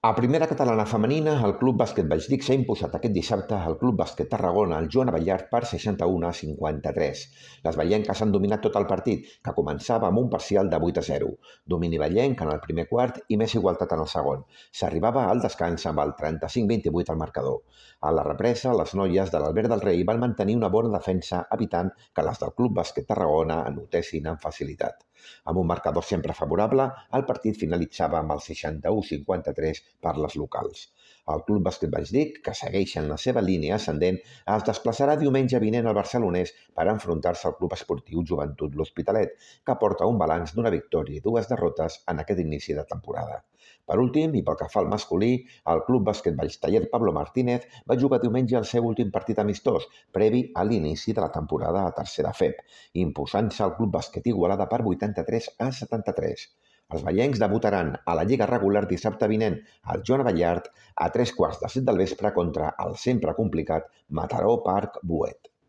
A primera catalana femenina, el Club Bàsquet Valldic s'ha imposat aquest dissabte al Club Bàsquet Tarragona al Joan Abellart per 61-53. Les vallenques han dominat tot el partit, que començava amb un parcial de 8-0. Domini vallenc en el primer quart i més igualtat en el segon. S'arribava al descans amb el 35-28 al marcador. A la represa, les noies de l'Albert del Rei van mantenir una bona defensa, evitant que les del Club Bàsquet Tarragona anotessin amb facilitat. Amb un marcador sempre favorable, el partit finalitzava amb el 61-53 per les locals. El Club Bàsquet Valldic, que segueix en la seva línia ascendent, es desplaçarà diumenge vinent al Barcelonès per enfrontar-se al Club Esportiu Joventut L'Hospitalet, que porta un balanç d'una victòria i 2 derrotes en aquest inici de temporada. Per últim, i pel que fa al masculí, el Club Bàsquet Valltaller Pablo Martínez va jugar diumenge el seu últim partit amistós, previ a l'inici de la temporada a tercera FEP, imposant-se al Club Bàsquet Igualada per 83-73. Els vallencs debutaran a la Lliga regular dissabte vinent al Joan Abellart a 3:15 del vespre contra el sempre complicat Mataró Parc Boet.